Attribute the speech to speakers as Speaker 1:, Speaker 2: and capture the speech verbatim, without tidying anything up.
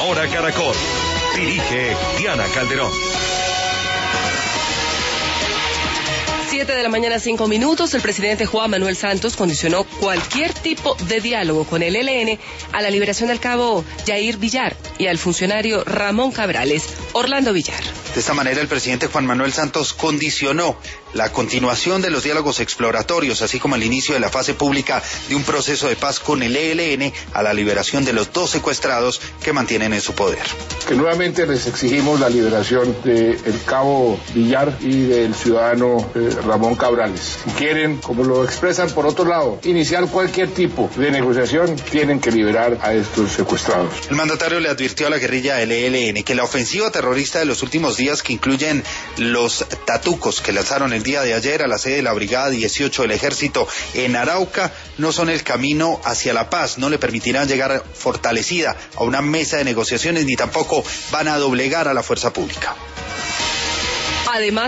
Speaker 1: Hora Caracol. Dirige Diana Calderón.
Speaker 2: Siete de la mañana, cinco minutos. El presidente Juan Manuel Santos condicionó cualquier tipo de diálogo con el E L N a la liberación del cabo Jair Villar y al funcionario Ramón Cabrales. Orlando Villar.
Speaker 3: De esta manera, el presidente Juan Manuel Santos condicionó la continuación de los diálogos exploratorios, así como el inicio de la fase pública de un proceso de paz con el E L N a la liberación de los dos secuestrados que mantienen en su poder.
Speaker 4: Que nuevamente les exigimos la liberación del cabo Villar y del ciudadano eh, Ramón Cabrales. Si quieren, como lo expresan por otro lado, iniciar cualquier tipo de negociación, tienen que liberar a estos secuestrados.
Speaker 3: El mandatario le advirtió a la guerrilla del E L N que la ofensiva terrorista de los últimos días, que incluyen los tatucos que lanzaron el día de ayer a la sede de la Brigada dieciocho del Ejército en Arauca, no son el camino hacia la paz, no le permitirán llegar fortalecida a una mesa de negociaciones, ni tampoco van a doblegar a la fuerza pública.
Speaker 2: Además,